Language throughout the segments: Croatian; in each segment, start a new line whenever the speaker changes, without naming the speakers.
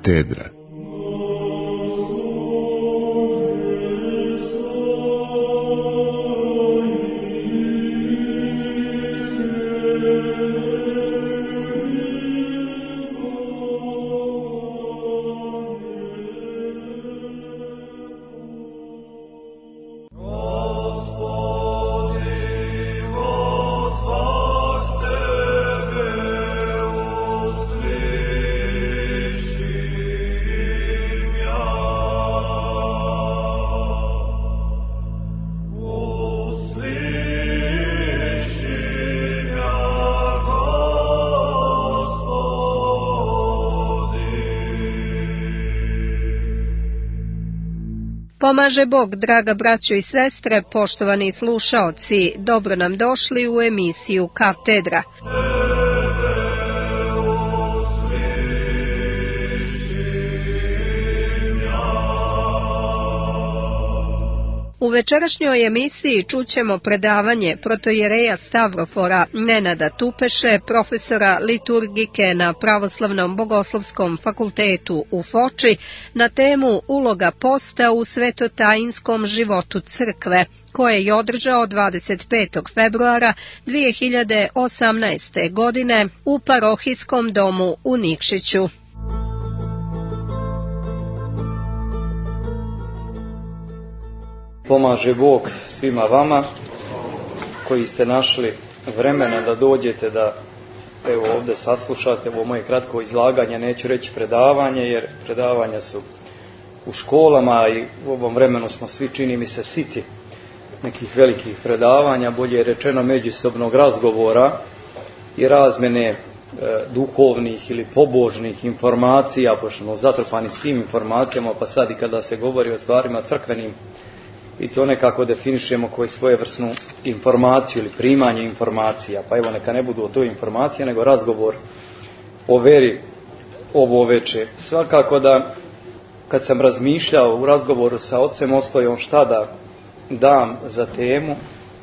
Katedra.
Pomaže Bog, draga braćo i sestre, poštovani slušaoci, dobro nam došli u emisiju Katedra. U večerašnjoj emisiji čućemo predavanje protojereja Stavrofora Nenada Tupeše, profesora liturgike na Pravoslavnom bogoslovskom fakultetu u Foči, na temu uloga posta u svetotajinskom životu crkve, koje je održao 25. februara 2018. godine u parohijskom domu u Nikšiću.
Pomaže Bog svima vama koji ste našli vremena da dođete da evo ovdje saslušate ovo moje kratko izlaganje, neću reći predavanje jer predavanja su u školama i u ovom vremenu smo svi, čini mi se, siti nekih velikih predavanja, bolje rečeno međusobnog razgovora i razmene duhovnih ili pobožnih informacija, pošto smo zatrpani s tim informacijama, pa sad i kada se govori o stvarima crkvenim i to nekako definišemo koji svojevrsnu informaciju ili primanje informacija. Pa evo, neka ne budu o toj informacije, nego razgovor o veri ovo veče. Svakako da kad sam razmišljao u razgovoru sa ocem Ostojom šta da dam za temu,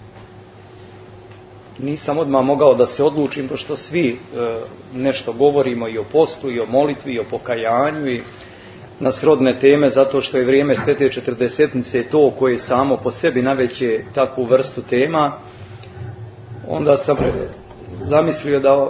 nisam odmah mogao da se odlučim, pošto svi nešto govorimo i o postu, i o molitvi, i o pokajanju, i na srodne teme, zato što je vrijeme Svete Četrdesetnice to koje samo po sebi naveće takvu vrstu tema. Onda sam zamislio da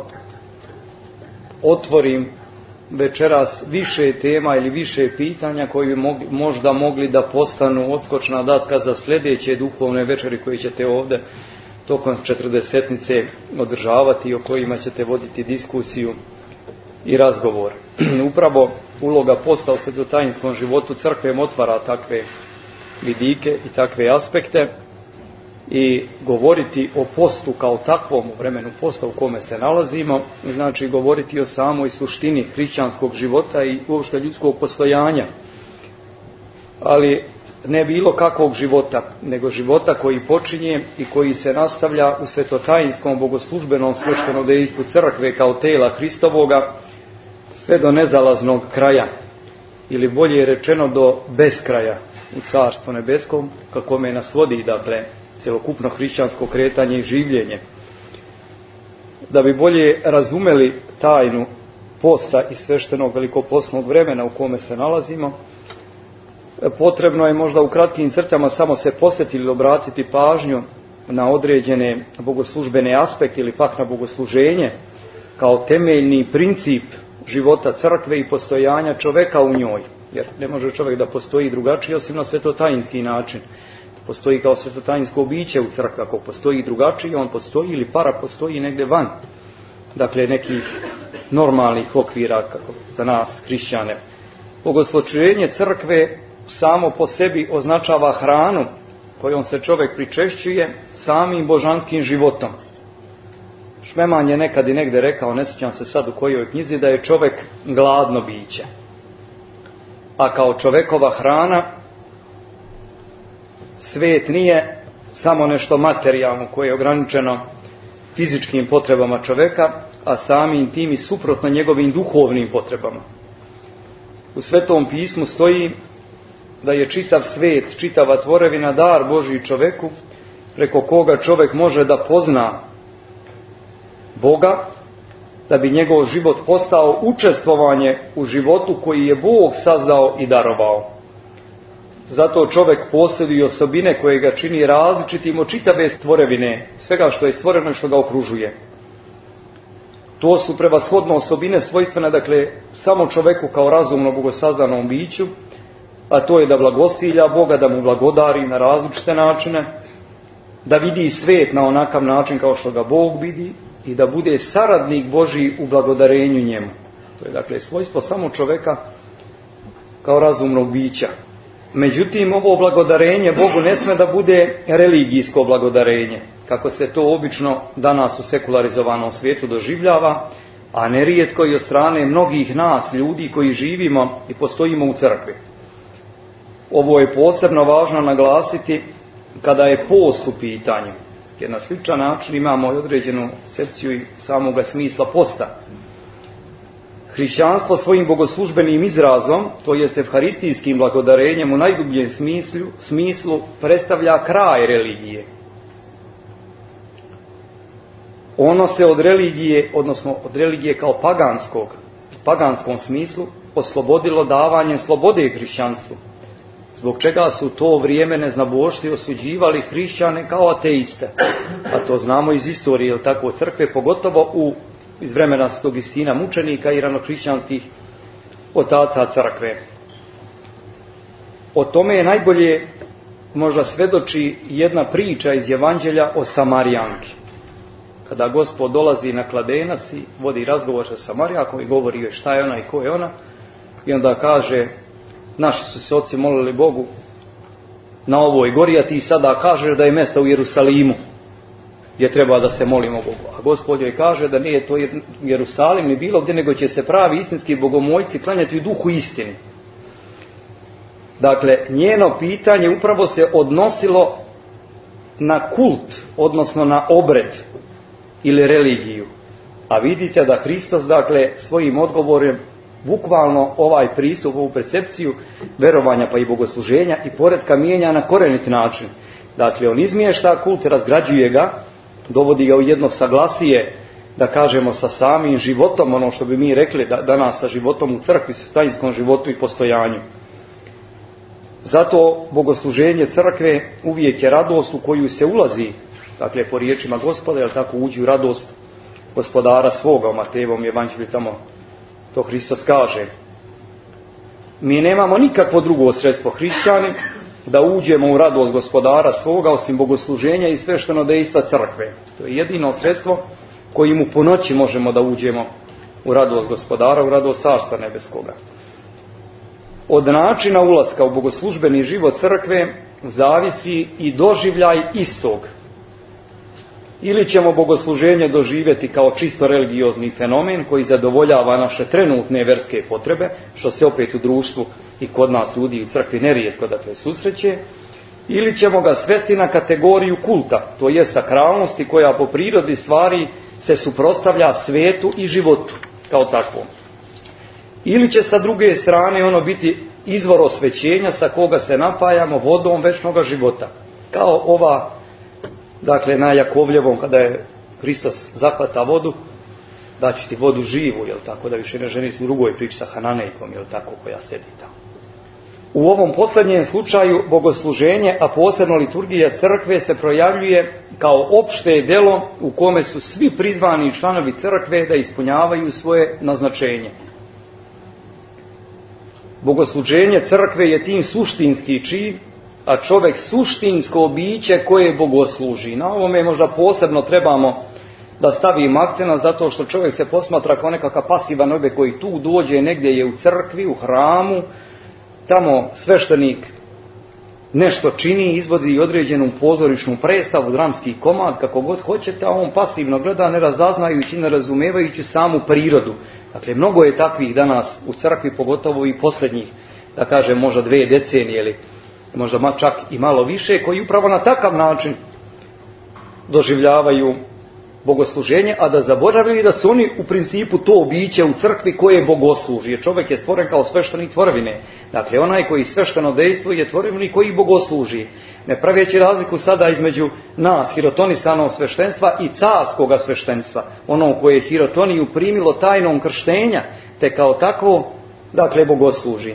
otvorim večeras više tema ili više pitanja koji bi možda mogli da postanu odskočna daska za sljedeće duhovne večeri koje ćete ovdje tokom Četrdesetnice održavati i o kojima ćete voditi diskusiju i razgovor. Upravo uloga posta u svetotajinskom životu crkve otvara takve vidike i takve aspekte i govoriti o postu kao takvom u vremenu posta u kome se nalazimo, znači govoriti o samoj suštini hrišćanskog života i uopšte ljudskog postojanja, ali ne bilo kakvog života, nego života koji počinje i koji se nastavlja u svetotajinskom bogoslužbenom sveštenom dejstvu crkve kao tela Hristovoga sve do nezalaznog kraja, ili bolje rečeno do beskraja u Carstvu nebeskom, kako me nas vodi, dakle, celokupno hrišćansko kretanje i življenje. Da bi bolje razumeli tajnu posta i sveštenog velikopostnog vremena u kome se nalazimo, potrebno je možda u kratkim crtama samo se posjetiti ili obratiti pažnju na određene bogoslužbene aspekte ili pak na bogosluženje kao temeljni princip života crkve i postojanja čoveka u njoj. Jer ne može čovjek da postoji drugačije osim na svetotajinski način. Postoji kao svetotajinsko biće u crkvi. Ako postoji drugačije, on postoji ili para postoji negdje van. Dakle, nekih normalnih okvira kako za nas, hrišćane. Bogosluženje crkve samo po sebi označava hranu kojom se čovjek pričešćuje samim božanskim životom. Šmeman je nekad i negdje rekao, ne sjećam se sad u kojoj knjizi, da je čovjek gladno biće. A kao čovjekova hrana svijet nije samo nešto materijalno koje je ograničeno fizičkim potrebama čovjeka, a samim tim i suprotno njegovim duhovnim potrebama. U Svetom pismu stoji da je čitav svijet, čitava tvorevina dar Božji čovjeku, preko koga čovjek može da pozna Boga da bi njegov život postao učestvovanje u životu koji je Bog sazdao i darovao. Zato čovjek posjeduje osobine koje ga čini različitim od čitave stvorevine, svega što je stvoreno i što ga okružuje. To su prevashodno osobine svojstvene, dakle, samo čovjeku kao razumno bogosazdanom biću, a to je da blagosilja Boga, da mu blagodari na različite načine, da vidi svijet na onakav način kao što ga Bog vidi i da bude saradnik Božji u blagodarenju njemu. To je dakle svojstvo samo čovjeka kao razumnog bića. Međutim, ovo blagodarenje Bogu ne sme da bude religijsko blagodarenje, kako se to obično danas u sekularizovanom svijetu doživljava, a nerijetko i od strane mnogih nas, ljudi koji živimo i postojimo u crkvi. Ovo je posebno važno naglasiti kada je post u pitanju, jer na sličan način imamo određenu koncepciju i samoga smisla posta. Hrišćanstvo svojim bogoslužbenim izrazom, to jest evharistijskim blagodarenjem u najdubljem smislu, predstavlja kraj religije. Ono se od religije, odnosno od religije kao paganskom smislu, oslobodilo davanjem slobode hrišćanstvu, zbog čega su to vrijeme neznabošci osuđivali hrišćane kao ateiste. A to znamo iz istorije, jel tako, crkve, pogotovo iz vremena Svetog Justina mučenika i ranohrišćanskih otaca crkve. O tome je najbolje možda svedoči jedna priča iz Evanđelja o Samarijanki. Kada Gospod dolazi na Kladenac i vodi razgovor sa Samarijankom i govori joj šta je ona i ko je ona, i onda kaže: naši su se oci molili Bogu na ovoj gori, a ti sada kažeš da je mjesto u Jerusalimu gdje treba da se molimo Bogu. A Gospod joj kaže da nije to Jerusalim ni bilo gdje, nego će se pravi istinski bogomoljci klanjati u duhu istini. Dakle, njeno pitanje upravo se odnosilo na kult, odnosno na obred ili religiju. A vidite da Hristos, dakle, svojim odgovorom bukvalno ovaj pristup, ovu percepciju verovanja pa i bogosluženja i poretka mijenja na korenit način. Dakle, on izmješta kult, razgrađuje ga, dovodi ga u jedno saglasije, da kažemo, sa samim životom, ono što bi mi rekli danas sa životom u crkvi, sa tajinskom životu i postojanju. Zato bogosluženje crkve uvijek je radost u koju se ulazi, dakle, po riječima Gospoda, jel tako, uđi u radost gospodara svoga, u Matejevom evanđelju tamo to Hristos kaže. Mi nemamo nikakvo drugo sredstvo, hrišćani, da uđemo u radost gospodara svoga osim bogosluženja i svešteno dejstva crkve. To je jedino sredstvo kojim u ponoći možemo da uđemo u radost gospodara, u radost carstva nebeskoga. Od načina ulaska u bogoslužbeni život crkve zavisi i doživljaj istog. Ili ćemo bogosluženje doživjeti kao čisto religiozni fenomen koji zadovoljava naše trenutne verske potrebe, što se opet u društvu i kod nas ljudi u crkvi nerijetko dakle susreće, ili ćemo ga svesti na kategoriju kulta, to je sakralnosti koja po prirodi stvari se suprotstavlja svetu i životu kao takvom. Ili će sa druge strane ono biti izvor osvećenja sa koga se napajamo vodom večnoga života, kao ova, dakle, na Jakovljevom, kada je Hristos zahvata vodu, daći ti vodu živu, jel tako, da više ne ženi u drugoj priči sa Hananejkom, jel tako, koja sedi tamo. U ovom posljednjem slučaju bogosluženje, a posebno liturgija crkve, se projavljuje kao opšte delo u kome su svi prizvani članovi crkve da ispunjavaju svoje naznačenje. Bogosluženje crkve je tim suštinski čin, a čovjek suštinsko biće koje bogosluži. Na ovome možda posebno trebamo da stavimo akcent, zato što čovjek se posmatra kao nekakav pasivan objekt koji tu dođe, negdje je u crkvi, u hramu, tamo sveštenik nešto čini, izvodi određenu pozorišnu predstavu, dramski komad, kako god hoćete, a on pasivno gleda, ne razaznajući, ne razumevajući samu prirodu. Dakle, mnogo je takvih danas u crkvi, pogotovo i posljednjih, da kažem, možda 2 decenije ili možda čak i malo više, koji upravo na takav način doživljavaju bogosluženje, a da zaboravili da su oni u principu to biće u crkvi koje bogosluži. Jer čovjek je stvoren kao sveštenik tvorevine. Dakle, onaj koji svešteno dejstvuje je tvorevini koji bogosluži. Ne praveći razliku sada između nas, hirotonisanog sveštenstva i carskoga sveštenstva. Ono koje je hirotoniju primilo tajnom krštenja, te kao takvo, dakle, bogosluži.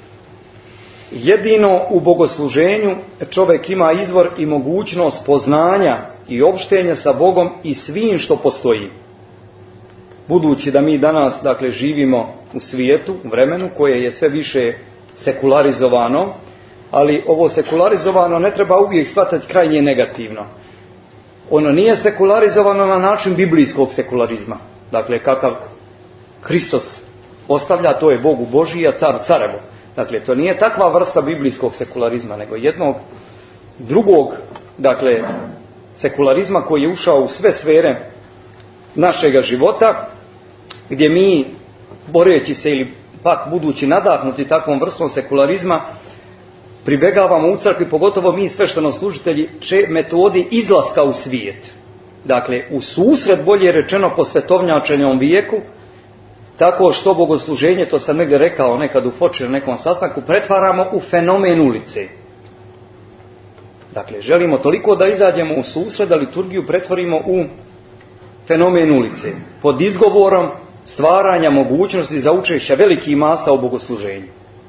Jedino u bogosluženju čovjek ima izvor i mogućnost poznanja i opštenja sa Bogom i svim što postoji. Budući da mi danas, dakle, živimo u svijetu, u vremenu koje je sve više sekularizovano, ali ovo sekularizovano ne treba uvijek shvatati krajnje negativno. Ono nije sekularizovano na način biblijskog sekularizma. Dakle, kakav Hristos ostavlja, to je Bogu Božiji, a car carevo. Dakle, to nije takva vrsta biblijskog sekularizma, nego jednog drugog, dakle, sekularizma koji je ušao u sve sfere našega života, gdje mi, boreći se ili pak budući nadahnuti takvom vrstom sekularizma, pribegavamo u crkvi, pogotovo mi sveštenoslужitelji, metodi izlaska u svijet. Dakle, u susret, bolje rečeno, posvetovnjačenjem vijeku, tako što bogosluženje, to sam negdje rekao nekad u Foči na nekom sastanku, pretvaramo u fenomen ulice. Dakle, želimo toliko da izađemo u susret, da liturgiju pretvorimo u fenomen ulice, pod izgovorom stvaranja mogućnosti za učešće velikih masa u bogosluženju.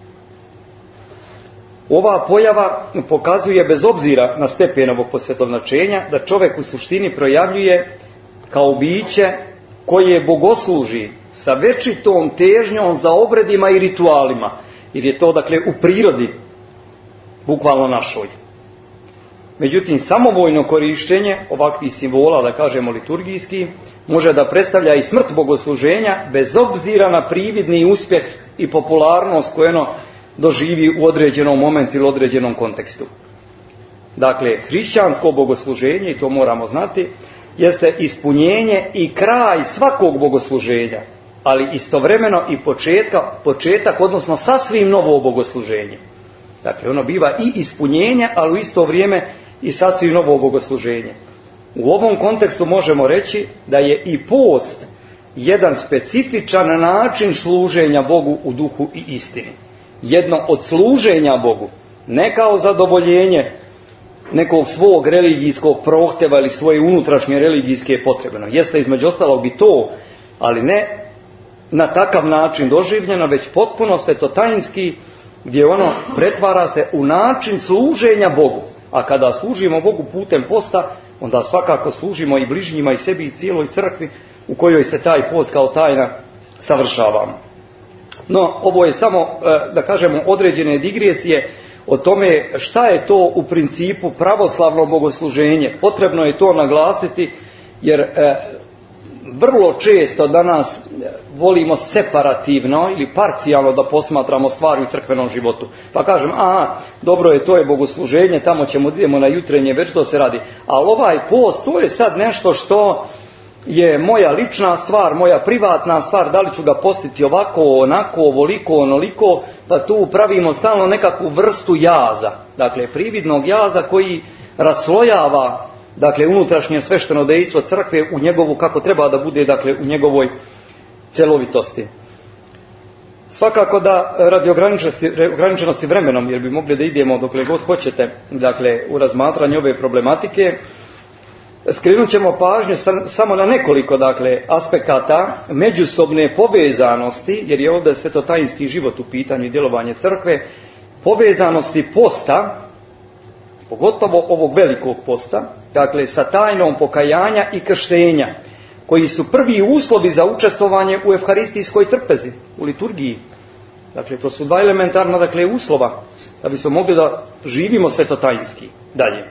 Ova pojava pokazuje, bez obzira na stepen ovog posvetovnačenja, da čovjek u suštini projavljuje kao biće koje bogosluži sa večitom težnjom za obredima i ritualima, jer je to, dakle, u prirodi bukvalno našoj. Međutim, samovoljno korištenje ovakvih simbola, da kažemo liturgijski, može da predstavlja i smrt bogosluženja, bez obzira na prividni uspjeh i popularnost koju ono doživi u određenom momentu ili određenom kontekstu. Dakle, hrišćansko bogosluženje, i to moramo znati, jeste ispunjenje i kraj svakog bogosluženja, ali istovremeno i početak, odnosno sasvim novo bogosluženje. Dakle, ono biva i ispunjenje, ali u isto vrijeme i sasvim novo bogosluženje. U ovom kontekstu možemo reći da je i post jedan specifičan način služenja Bogu u duhu i istini. Jedno od služenja Bogu, ne kao zadovoljenje nekog svog religijskog prohtjeva ili svoje unutrašnje religijske potrebe. Jeste između ostalog i to, ali ne na takav način doživljeno, već potpuno svetotajinski, gdje ono pretvara se u način služenja Bogu. A kada služimo Bogu putem posta, onda svakako služimo i bližnjima i sebi i cijeloj crkvi u kojoj se taj post kao tajna savršavamo. No, ovo je samo, da kažemo, određene digresije o tome šta je to u principu pravoslavno bogosluženje. Potrebno je to naglasiti, jer vrlo često danas volimo separativno ili parcijalno da posmatramo stvari u crkvenom životu. Pa kažem, dobro je, to je bogosluženje, tamo idemo na jutrenje, već to se radi. Ali ovaj post, to je sad nešto što je moja lična stvar, moja privatna stvar, da li ću ga postiti ovako, onako, ovoliko, onoliko, pa tu pravimo stalno nekakvu vrstu jaza. Dakle, prividnog jaza koji raslojava, dakle, unutrašnje svešteno dejstvo crkve u njegovu, kako treba da bude, dakle, u njegovoj celovitosti. Svakako da radi ograničenosti vremenom, jer bi mogli da idemo dokle god hoćete, dakle, u razmatranju ove problematike, skrenut ćemo pažnju samo na nekoliko, dakle, aspekata međusobne povezanosti, jer je ovdje svetotajinski život u pitanju i djelovanje crkve, povezanosti posta, pogotovo ovog velikog posta, dakle, sa tajnom pokajanja i krštenja, koji su prvi uslovi za učestvovanje u evharistijskoj trpezi, u liturgiji. Dakle, to su dva elementarna, dakle, uslova da bismo mogli da živimo svetotajinski dalje.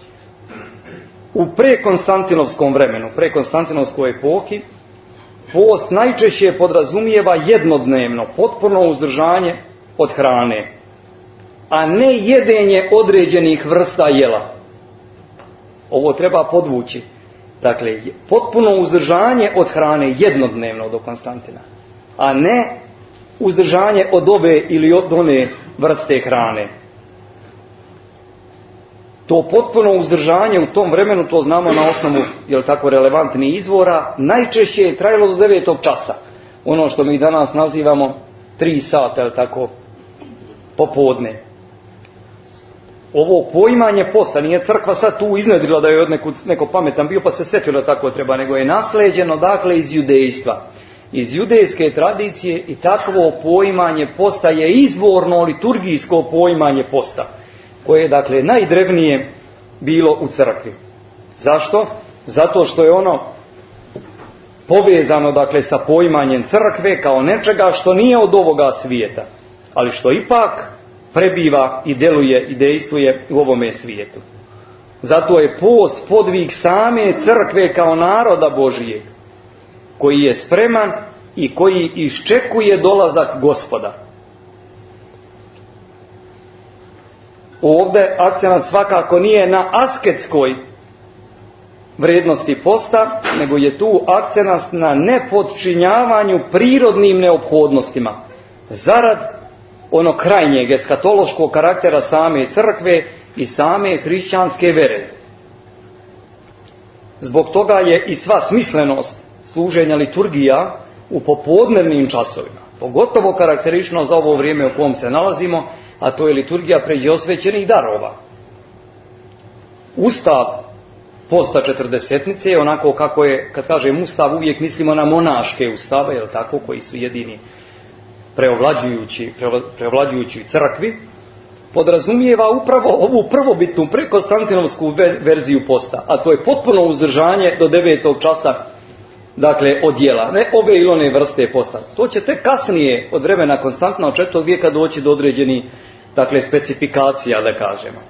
U prekonstantinovskom vremenu, prekonstantinovskoj epohi, post najčešće podrazumijeva jednodnevno, potpuno uzdržanje od hrane, a ne jedenje određenih vrsta jela. Ovo treba podvući. Dakle, potpuno uzdržanje od hrane jednodnevno do Konstantina, a ne uzdržanje od ove ili od one vrste hrane. To potpuno uzdržanje u tom vremenu, to znamo na osnovu, jel tako, relevantnih izvora, najčešće je trajalo do 9. časa. Ono što mi danas nazivamo 3 sata, jel tako, popodne. Ovo poimanje posta, nije crkva sad tu iznedrila da je od neko pametan bio pa se sjetilo da tako treba, nego je nasleđeno dakle iz judejstva. Iz judejske tradicije i takvo poimanje posta je izvorno liturgijsko poimanje posta, koje je dakle najdrevnije bilo u crkvi. Zašto? Zato što je ono povezano dakle sa poimanjem crkve kao nečega što nije od ovoga svijeta, ali što ipak prebiva i deluje i dejstvuje u ovome svijetu. Zato je post podvig same crkve kao naroda Božijeg, koji je spreman i koji iščekuje dolazak Gospoda. Ovdje akcenat svakako nije na asketskoj vrednosti posta, nego je tu akcenat na nepodčinjavanju prirodnim neophodnostima, zarad ono krajnjeg eskatološkog karaktera same crkve i same hrišćanske vere. Zbog toga je i sva smislenost služenja liturgija u popodnevnim časovima, pogotovo karakterično za ovo vrijeme u kojem se nalazimo, a to je liturgija pređeosvećenih darova. Ustav posta četrdesetnice je onako kako je, kad kažem ustav, uvijek mislimo na monaške ustave, jel tako, koji su jedini preovlađujući crkvi, podrazumijeva upravo ovu prvobitnu prekonstantinovsku verziju posta, a to je potpuno uzdržanje do 9. časa, dakle od jela, ne ove ili one vrste posta. To će tek kasnije od vremena Konstantina od 4. vijeka doći do određenih, dakle, specifikacija, da kažemo.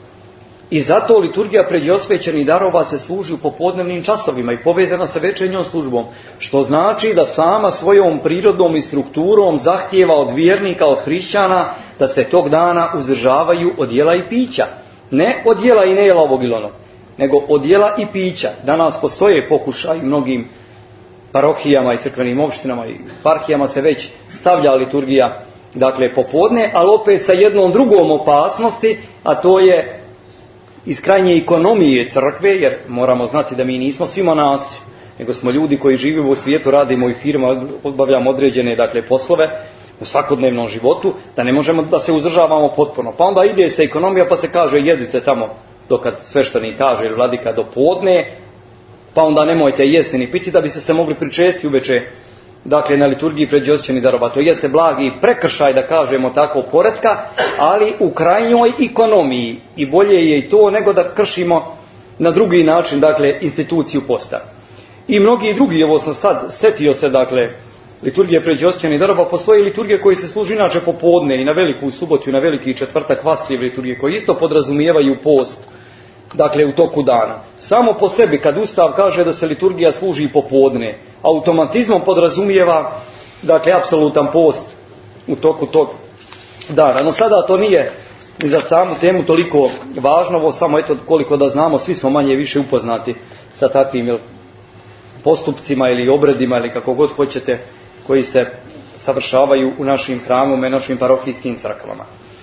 I zato liturgija pređeosvećenih darova se služi u popodnevnim časovima i povezana sa večernjom službom, što znači da sama svojom prirodom i strukturom zahtijeva od vjernika, od hrišćana, da se tog dana uzdržavaju od jela i pića. Ne od jela i nejela ovog ili onog, nego od jela i pića. Danas postoje pokušaj mnogim parohijama i crkvenim opštinama i parhijama se već stavlja liturgija, dakle, popodne, ali opet sa jednom drugom opasnosti, a to je iz krajnje ekonomije crkve, jer moramo znati da mi nismo svi monasi, nego smo ljudi koji živimo u svijetu, radimo i firma, obavljamo određene, dakle, poslove u svakodnevnom životu, da ne možemo da se uzdržavamo potpuno. Pa onda ide se ekonomija pa se kaže jedite tamo dokad sveštenik kaže ili vladika do podne, pa onda nemojte jesti ni piti da bi se mogli pričesti uveče, dakle, na liturgiji pređeosvećenih darova. To jeste blagi prekršaj, da kažemo tako, poretka, ali u krajnjoj ekonomiji, i bolje je i to nego da kršimo na drugi način, dakle, instituciju posta. I mnogi drugi, evo sam sad setio se, dakle, liturgije pređeosvećenih darova, postoje liturgije koje se služi inače popodne i na veliku subotu i na veliki četvrtak, Vasiljev liturgije, koje isto podrazumijevaju post, dakle, u toku dana. Samo po sebi, kad Ustav kaže da se liturgija služi popodne, automatizmom podrazumijeva, dakle, apsolutan post u toku tog dana. No sada to nije ni za samu temu toliko važno, ovo samo eto koliko da znamo, svi smo manje više upoznati sa takvim postupcima ili obredima ili kako god hoćete, koji se savršavaju u našim hramima i našim parohijskim crkvama.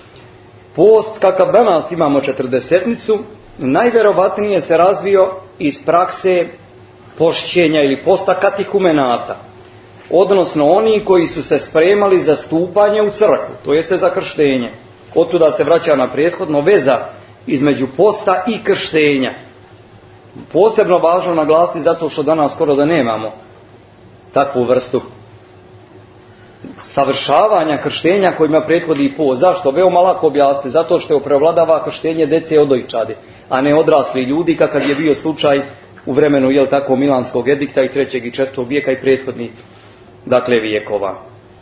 Post kakav danas imamo četrdesetnicu, najvjerovatnije se razvio iz prakse pošćenja ili posta katehumenata, odnosno oni koji su se spremali za stupanje u crkvu, to jeste za krštenje. Otuda se vraća na prethodno veza između posta i krštenja. Posebno važno naglasiti zato što danas skoro da nemamo takvu vrstu savršavanja krštenja kojima prethodi post. Zašto? Veoma lako objasniti. Zato što je prevladava krštenje dece od dojčadi, a ne odrasli ljudi, kakav je bio slučaj u vremenu, jel tako, Milanskog edikta i 3. i 4. vijeka i prethodnih, dakle, vijekova.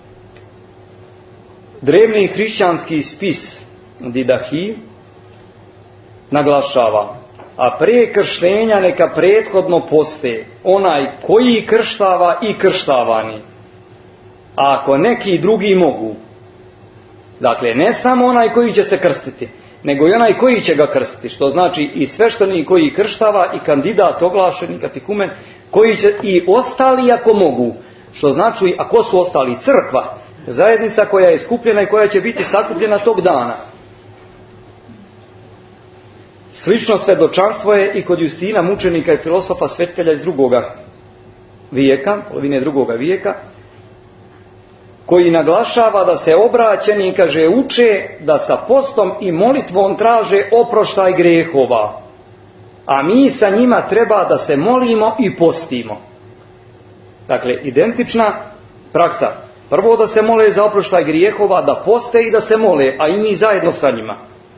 Drevni hrišćanski spis Didahi naglašava: a prije krštenja neka prethodno poste onaj koji krštava i krštavani, a ako neki drugi mogu. Dakle, ne samo onaj koji će se krstiti, nego i onaj koji će ga krstiti, što znači i sveštenik koji krštava i kandidat oglašeni katehumen koji će i ostali ako mogu, što znači ako su ostali crkva, zajednica koja je skupljena i koja će biti sakupljena tog dana. Slično svjedočanstvo je i kod Justina, mučenika i filosofa svetitelja iz drugoga vijeka, polovine drugoga vijeka, koji naglašava da se obraćeni, kaže, uče da sa postom i molitvom traže oproštaj grehova, a mi sa njima treba da se molimo i postimo. Dakle, identična praksa. Prvo da se mole za oproštaj grijehova, da poste i da se mole, a i mi zajedno sa njima.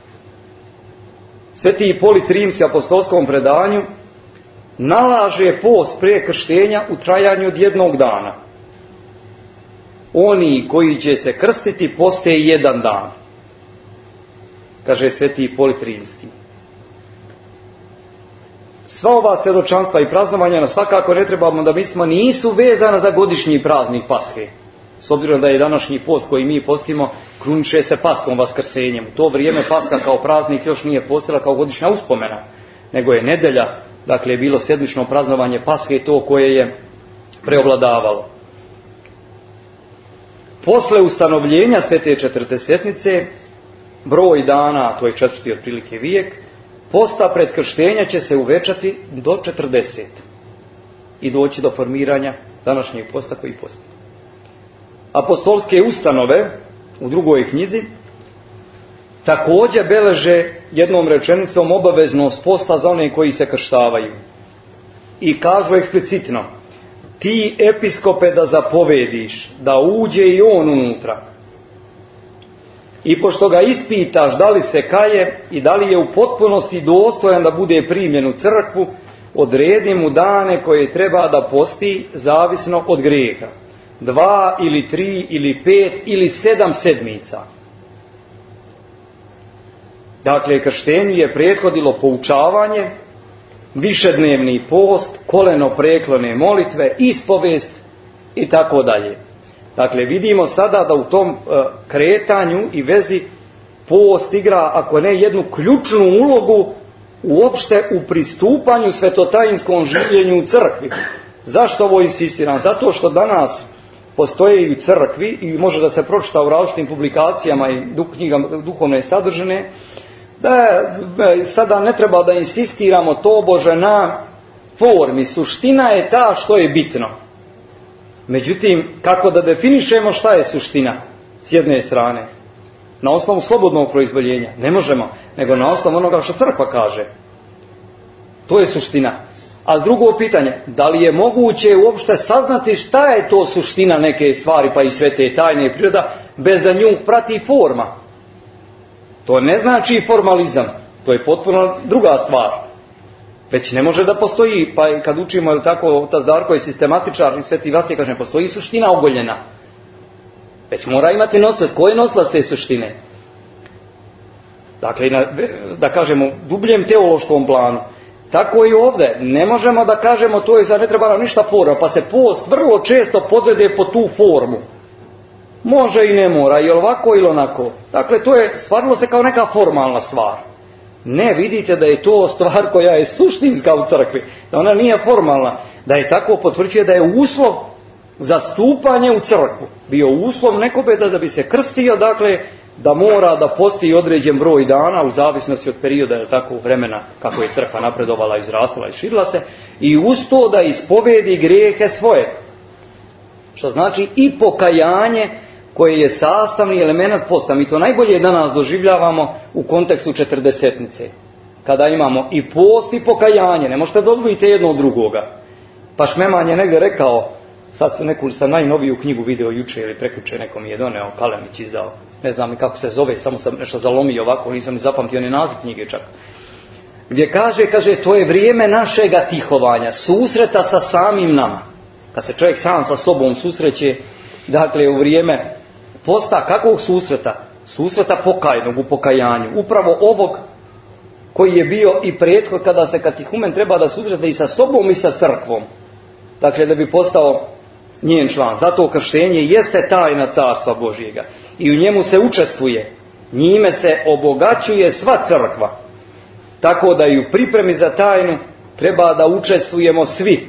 Sveti Ipolit Rimski u apostolskom predanju nalaže post prije krštenja u trajanju od 1 dana. Oni koji će se krstiti poste 1 dan, kaže Sveti Ipolit Rimski. Sva ova svjedočanstva i praznovanja na svakako ne trebamo da mislimo nisu vezana za godišnji praznik Pashe. S obzirom da je današnji post koji mi postimo kruniče se Paskom, Vaskrsenjem. U to vrijeme Paska kao praznik još nije postala kao godišnja uspomena, nego je nedelja, dakle je bilo sedmično praznovanje Pashe to koje je preovladavalo. Posle ustanovljenja Svete Četvrtesetnice, broj dana, to je 4. otprilike vijek, posta pred krštenja će se uvećati do 40 i doći do formiranja današnjeg posta koji posti. Apostolske ustanove u drugoj knjizi također beleže jednom rečenicom obaveznost posta za one koji se krštavaju. I kažu eksplicitno: ti episkope da zapovediš da uđe i on unutra. I pošto ga ispitaš da li se kaje i da li je u potpunosti dostojan da bude primljen u crkvu, odredi mu dane koje treba da posti zavisno od grijeha. 2 ili 3 ili 5 ili 7 sedmica. Dakle, krštenju je prethodilo poučavanje, višednevni post, koleno preklone molitve, ispovest i tako dalje. Dakle, vidimo sada da u tom kretanju i vezi post igra, ako ne jednu ključnu ulogu, uopšte u pristupanju svetotajinskom življenju u crkvi. Zašto ovo insistiram? Zato što danas postoje i u crkvi i može da se pročita u različitim publikacijama i knjigama duhovne sadržine, da sada ne treba da insistiramo tobože na formi. Suština je ta što je bitno. Međutim, kako da definišemo šta je suština s jedne strane? Na osnovu slobodnog proizvoljenja ne možemo, nego na osnovu onoga što crkva kaže. To je suština. A drugo pitanje, da li je moguće uopšte saznati šta je to suština neke stvari, pa i svete tajne i priroda, bez da nju prati forma? To ne znači formalizam, to je potpuno druga stvar. Već ne može da postoji, pa i kad učimo, je tako, otac Darko je sistematičar i Sveti Vasije kaže, ne postoji suština ogoljena. Već mora imati noslac. Ko je noslac te suštine? Dakle, da kažemo, dubljem teološkom planu. Tako i ovdje. Ne možemo da kažemo, to je, ne treba nam ništa forma, pa se post vrlo često podvede po tu formu. Može i ne mora, ili ovako ili onako. Dakle, to je stvarilo se kao neka formalna stvar. Ne, vidite da je to stvar koja je suštinska u crkvi, da ona nije formalna, da je tako potvrđuje da je uslov za stupanje u crkvu. Bio uslov nekome da bi se krstio, dakle, da mora da postoji određen broj dana u zavisnosti od perioda, je tako, vremena kako je crkva napredovala, izrastala i širila se, i uz to da ispovedi grijehe svoje. Što znači i pokajanje koje je sastavni element posta. Mi to najbolje danas doživljavamo u kontekstu Četrdesetnice. Kada imamo i post i pokajanje, ne možete odvojiti jedno od drugoga. Pa Šmeman je negdje rekao, sad sam najnoviju knjigu video juče ili prekjuče, neko mi je doneo, Kalemić izdao, ne znam ni kako se zove, samo sam nešto zalomio ovako, nisam ni zapamtio ni naziv knjige čak. Gdje kaže, to je vrijeme našega tihovanja, susreta sa samim nama. Kad se čovjek sam sa sobom susreće, dakle u vrijeme posta, kakvog susreta? Susreta pokajnog, u pokajanju. Upravo ovog koji je bio i prethod kada se katehumen treba da susreta i sa sobom i sa crkvom. Dakle, da bi postao njen član. Zato krštenje jeste tajna Carstva Božjega. I u njemu se učestvuje. Njime se obogaćuje sva crkva. Tako da i u pripremi za tajnu treba da učestvujemo svi.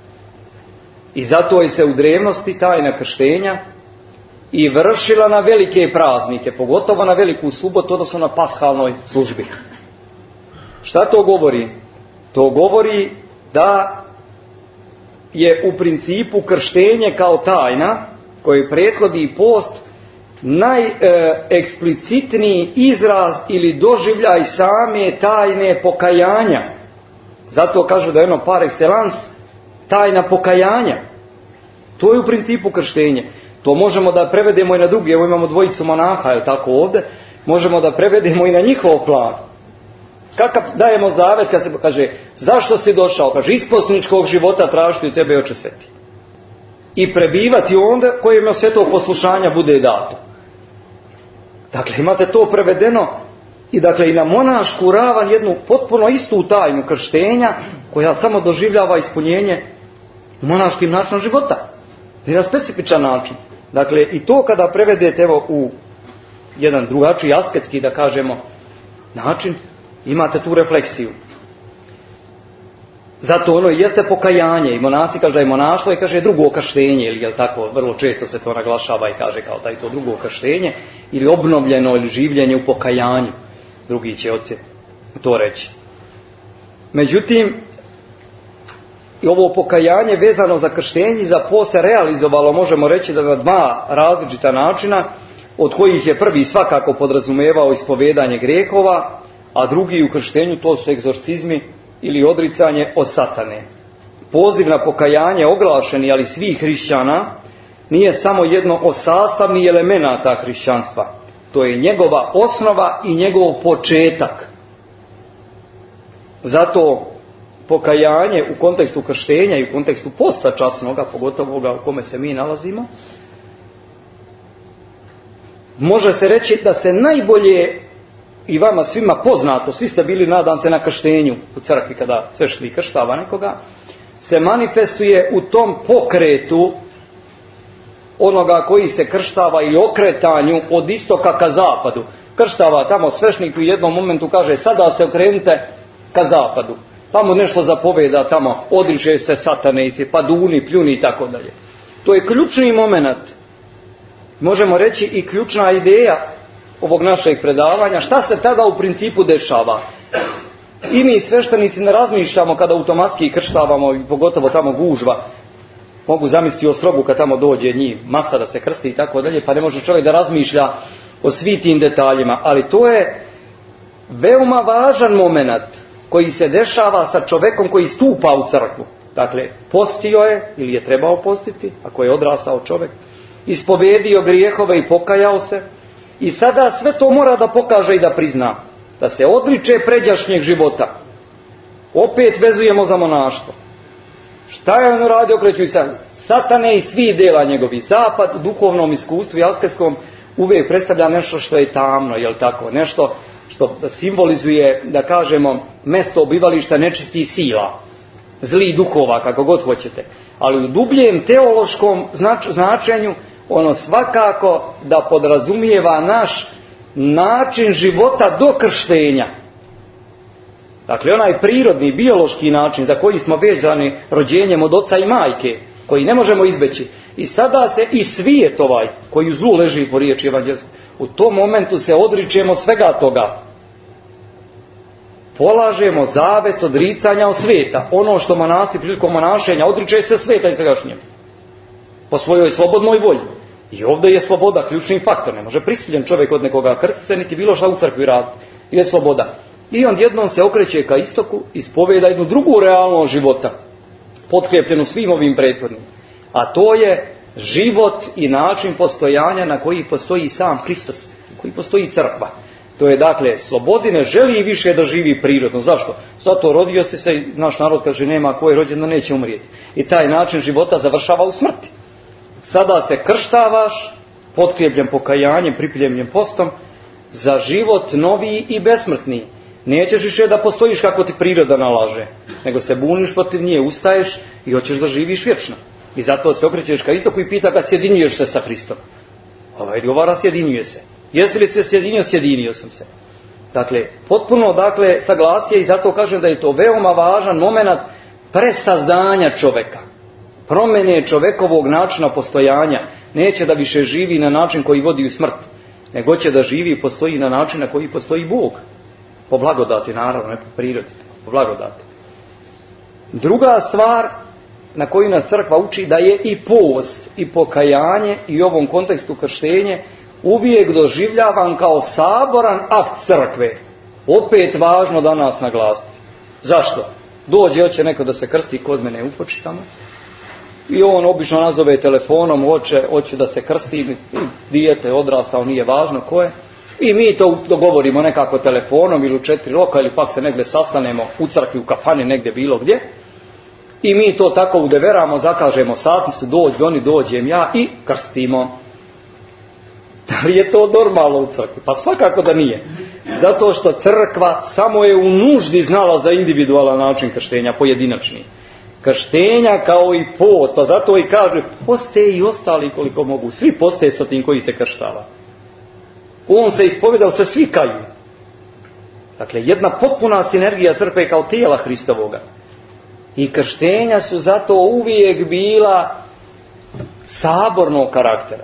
I zato je se u drevnosti tajna krštenja i vršila na velike praznike, pogotovo na veliku subotu, odnosno na pashalnoj službi. Šta to govori? To govori da je u principu krštenje kao tajna koji prethodi post najeksplicitniji izraz ili doživljaj same tajne pokajanja. Zato kažu da je ono par excellence tajna pokajanja. To je u principu krštenje. To možemo da prevedemo i na drugi. Evo imamo dvojicu monaha, je tako ovdje. Možemo da prevedemo i na njihov plan. Kakav dajemo zavet kad se kaže zašto si došao? Kaže iz poslaničkog života tražiti u tebe Oče sveti. I prebivati onda kojima svetog poslušanja bude dato. Dakle, imate to prevedeno i dakle i na monašku ravan jednu potpuno istu tajnu krštenja koja samo doživljava ispunjenje monaškim načinom života. Na specifičan način. Dakle, i to kada prevedete evo u jedan drugačiji asketski, da kažemo, način, imate tu refleksiju. Zato ono jeste pokajanje i monasi kaže da je monaštvo i kaže drugo krštenje, ili je tako, vrlo često se to naglašava i kaže kao da je to drugo krštenje ili obnovljeno ili življenje u pokajanju. Drugi će oci to reći. Međutim, i ovo pokajanje vezano za krštenje i za post se realizovalo, možemo reći da na dva različita načina, od kojih je prvi svakako podrazumevao ispovedanje grehova, a drugi u krštenju to su egzorcizmi ili odricanje od satane. Poziv na pokajanje oglašeni, ali svih hrišćana, nije samo jedno od sastavnih elemenata hrišćanstva. To je njegova osnova i njegov početak. Zato pokajanje u kontekstu krštenja i u kontekstu posta časnoga, pogotovo ovoga u kome se mi nalazimo, može se reći da se najbolje i vama svima poznato, svi ste bili nadam se na krštenju u crkvi kada sveštenik krštava nekoga, se manifestuje u tom pokretu onoga koji se krštava ili okretanju od istoka ka zapadu. Krštava tamo sveštenik u jednom momentu kaže sada se okrenite ka zapadu. Tamo nešto zapoveda, tamo odriče se satane i se paduni, pljuni i tako dalje. To je ključni moment, možemo reći i ključna ideja ovog našeg predavanja, šta se tada u principu dešava. I mi sveštenici ne razmišljamo kada automatski krštavamo, pogotovo tamo gužva, mogu zamisliti Ostrogu kad tamo dođe njih, masa da se krsti i tako dalje, pa ne može čovjek da razmišlja o svim tim detaljima, ali to je veoma važan moment koji se dešava sa čovjekom koji stupa u crkvu. Dakle, postio je ili je trebao postiti, ako je odrastao čovjek, ispovedio grijehove i pokajao se i sada sve to mora da pokaže i da prizna, da se odriče pređašnjeg života. Opet vezujemo za monaštvo. Šta je on radio? Okrećuju se satane i svih dela njegovi. Zapad u duhovnom iskustvu i asketskom uvijek predstavlja nešto što je tamno, jel tako? Nešto što simbolizuje, da kažemo, mesto obivališta nečistih sila, zlih duhova, kako god hoćete. Ali u dubljem teološkom značenju ono svakako da podrazumijeva naš način života do krštenja. Dakle, onaj prirodni, biološki način za koji smo vezani rođenjem od oca i majke, koji ne možemo izbeći. I sada se i svijet ovaj, koji u zlu leži po riječi evanđelskoj, u tom momentu se odričemo svega toga. Polažemo zavet odricanja od svijeta. Ono što monasi prilikom monašenja odriče se svijeta i svegašnjem. Po svojoj slobodnoj volji. I ovdje je sloboda ključni faktor. Ne može prisiljen čovjek od nekoga krstiti se, niti bilo šta u crkvi raditi. Je sloboda. I on jednom se okreće ka istoku, ispoveda jednu drugu realnost života, potkrepljenu svim ovim prethodnim. A to je život i način postojanja na koji postoji sam Hristos, na koji postoji crkva. To je dakle, slobodine želi više da živi prirodno. Zašto? Zato rodio se i naš narod kaže nema ko je rođen da neće umrijeti. I taj način života završava u smrti. Sada se krštavaš, potkrijepljen pokajanjem, pripljenjem postom, za život noviji i besmrtniji. Nećeš više da postojiš kako ti priroda nalaže, nego se buniš protiv nje, ustaješ i hoćeš da živiš vječno. I zato se okrećeš ka istoku i pita ga sjedinjuješ se sa Hristom. Ovaj odgovara sjedinjuje se. Jesi li se sjedinio? Sjedinio sam se. Dakle, potpuno saglasje i zato kažem da je to veoma važan moment presazdanja čovjeka. Promjene čovjekovog načina postojanja. Neće da više živi na način koji vodi u smrt, nego će da živi i postoji na način na koji postoji Bog. Po blagodati, naravno, ne po prirodi, po blagodati. Druga stvar na koju nas crkva uči da je i post i pokajanje i u ovom kontekstu krštenje uvijek doživljavan kao saboran akt crkve. Opet važno da nas naglasiti. Zašto? Dođe, hoće neko da se krsti kod mene u Počitama i on obično nazove telefonom, hoće da se krsti, i dijete odrastao, nije važno ko je. I mi to dogovorimo nekako telefonom ili u 4 oka ili pak se negdje sastanemo u crkvi, u kafani, negdje bilo gdje. I mi to tako udeveramo, zakažemo satnicu, oni dođem ja i krstimo. Da li je to normalno u crkvi? Pa svakako da nije. Zato što crkva samo je u nuždi znala za individualan način krštenja, pojedinačni. Krštenja kao i post, pa zato i kaže, poste i ostali koliko mogu. Svi poste s tim koji se krštava. On se ispovjedao, se svi kaju. Dakle, jedna potpuna sinergija crkve kao tijela Hristovoga. I krštenja su zato uvijek bila sabornog karaktera.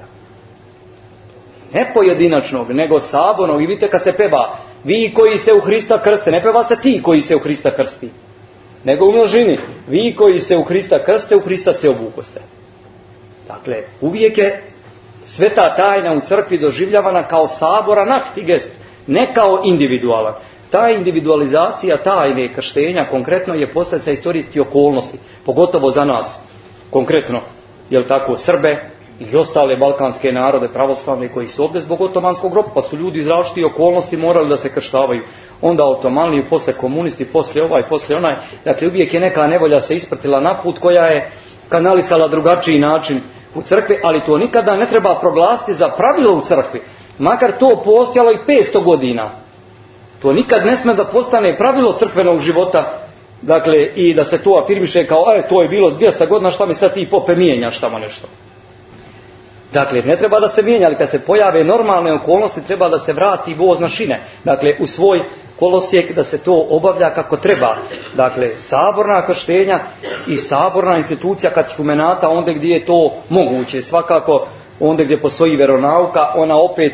Ne pojedinačnog, nego sabornog. I vidite kad se peva, vi koji se u Hrista krste, ne peva se ti koji se u Hrista krsti. Nego u množini, vi koji se u Hrista krste, u Hrista se obukoste. Dakle, uvijek je sveta tajna u crkvi doživljavana kao saboran akt i gest, ne kao individualan. Ta individualizacija tajne krštenja konkretno je posljedica istorijskih okolnosti, pogotovo za nas, konkretno, jel tako, Srbe i ostale balkanske narode pravoslavne koji su ovdje zbog otomanskog roba, pa su ljudi iz različitih okolnosti morali da se krštavaju. Onda otomani, posle komunisti, posle ovaj, posle onaj. Dakle, uvijek je neka nevolja se isprtila na put koja je kanalisala drugačiji način u crkvi, ali to nikada ne treba proglasiti za pravilo u crkvi. Makar to postojalo i 500 godina. To nikad ne sme da postane pravilo crkvenog života, dakle, i da se to afirmiše kao, to je bilo 200 godina, šta mi sad ti pope mijenjaš tamo nešto. Dakle, ne treba da se mijenja, ali kad se pojave normalne okolnosti, treba da se vrati voz na šine. Dakle, u svoj kolosijek da se to obavlja kako treba. Dakle, saborna krštenja i saborna institucija katehumenata, onda gdje je to moguće. Svakako, onda gdje postoji veronauka, ona opet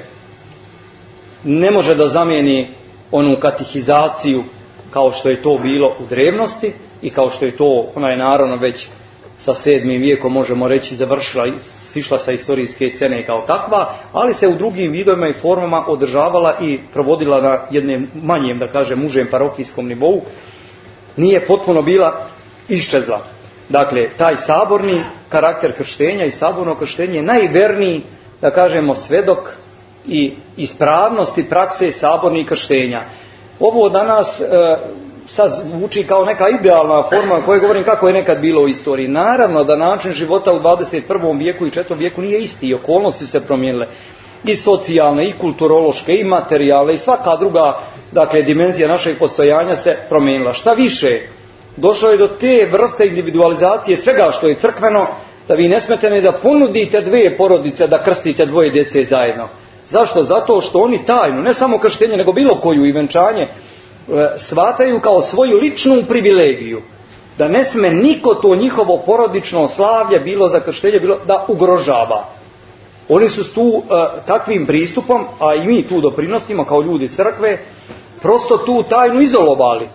ne može da zamijeni onu katehizaciju kao što je to bilo u drevnosti i kao što je to, ona je naravno već sa 7. vijekom, možemo reći, završila, sišla sa istorijske scene kao takva, ali se u drugim vidovima i formama održavala i provodila na jednom manjem, da kažem, užem parohijskom nivou. Nije potpuno bila iščezla. Dakle, taj saborni karakter krštenja i saborno krštenje je najverniji, da kažemo, svedok i ispravnosti prakse sabornih krštenja. Ovo danas sad zvuči kao neka idealna forma koja govorim kako je nekad bilo u istoriji. Naravno da način života u 21. vijeku i 4. vijeku nije isti i okolnosti se promijenile. I socijalne, i kulturološke, i materijalne, i svaka druga, dakle, dimenzija našeg postojanja se promijenila. Šta više, došlo je do te vrste individualizacije svega što je crkveno, da vi ne smete ni da ponudite 2 porodice da krstite 2 djece zajedno. Zašto? Zato što oni tajnu, ne samo krštenje, nego bilo koju i venčanje, shvataju kao svoju ličnu privilegiju. Da ne sme niko to njihovo porodično slavlje, bilo za krštenje, bilo da ugrožava. Oni su tu takvim pristupom, a i mi tu doprinosimo kao ljudi crkve, prosto tu tajnu izolovali.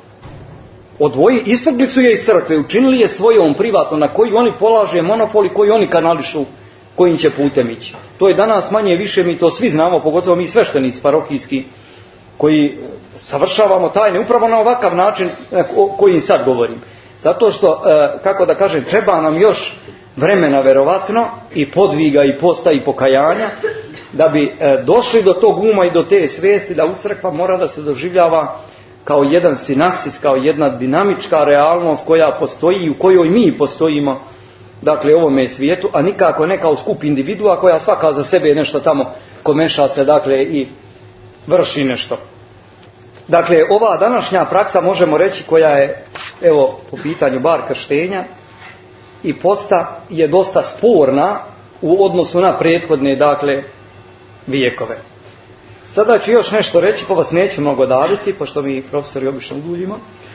Istrgli su je iz crkve, učinili je svojom privatno, na koji oni polaže monopol i koji oni kanališu kojim će putem ići. To je danas manje više, mi to svi znamo, pogotovo mi sveštenici parohijski, koji savršavamo tajne upravo na ovakav način o kojim sad govorim. Zato što, kako da kažem, treba nam još vremena verovatno i podviga i posta i pokajanja da bi došli do tog uma i do te svijesti da u crkva mora da se doživljava kao jedan sinaksis, kao jedna dinamička realnost koja postoji i u kojoj mi postojimo, dakle, u ovome svijetu, a nikako ne kao skup individua koja svaka za sebe nešto tamo komeša se, dakle, i vrši nešto. Dakle, ova današnja praksa, možemo reći, koja je, evo, po pitanju bar krštenja i posta, je dosta sporna u odnosu na prethodne, dakle, vijekove. Sada ću još nešto reći, pa vas neću mnogo daviti, pošto mi profesori obično uduljimo.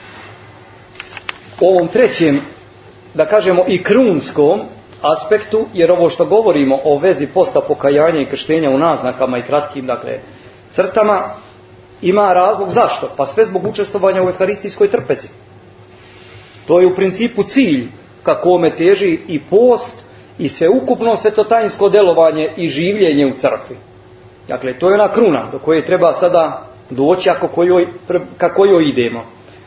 O ovom trećem, da kažemo, i krunskom aspektu, jer ovo što govorimo o vezi posta, pokajanja i krštenja u naznakama i kratkim, dakle, crtama, Ima razlog zašto? Pa sve zbog učestvovanja u evharistijskoj trpezi. To je u principu cilj ka kome teži i post i sveukupno svetotajinsko delovanje i življenje u crkvi. Dakle, to je ona kruna do koje treba sada doći ka kojoj idemo.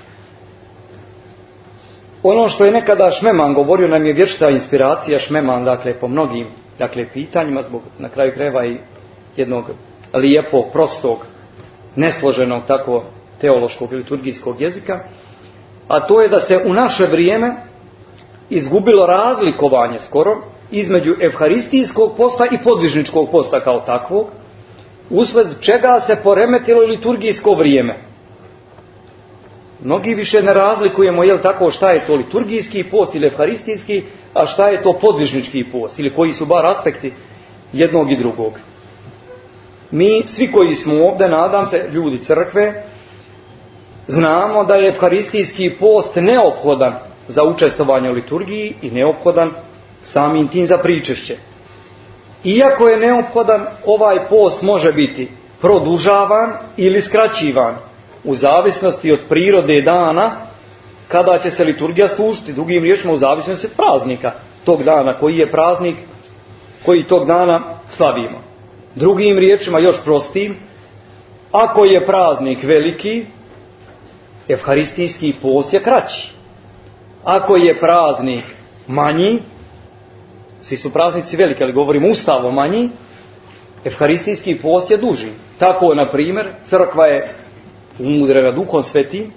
Ono što je nekada Šmeman govorio nam je vječita inspiracija. Šmeman, dakle, po mnogim pitanjima, zbog na kraju krajeva i jednog lijepog, prostog, nesloženog tako teološkog i liturgijskog jezika, a to je da se u naše vrijeme izgubilo razlikovanje skoro između evharistijskog posta i podvižničkog posta kao takvog, usled čega se poremetilo liturgijsko vrijeme. Mnogi više ne razlikujemo tako šta je to liturgijski post ili evharistijski, a šta je to podvižnički post ili koji su bar aspekti jednog i drugog. Mi, svi koji smo ovdje, nadam se, ljudi crkve, znamo da je evharistijski post neophodan za učestvovanje u liturgiji i neophodan samim tim za pričešće. Iako je neophodan, ovaj post može biti produžavan ili skraćivan u zavisnosti od prirode dana kada će se liturgija služiti. Drugim riječima, u zavisnosti od praznika tog dana, koji je praznik koji tog dana slavimo. Drugim riječima, još prostim, ako je praznik veliki, evharistijski post je kraći. Ako je praznik manji, svi su praznici veliki, ali govorimo ustavo manji, evharistijski post je duži. Tako, na primjer, crkva je umudrena Duhom Svetim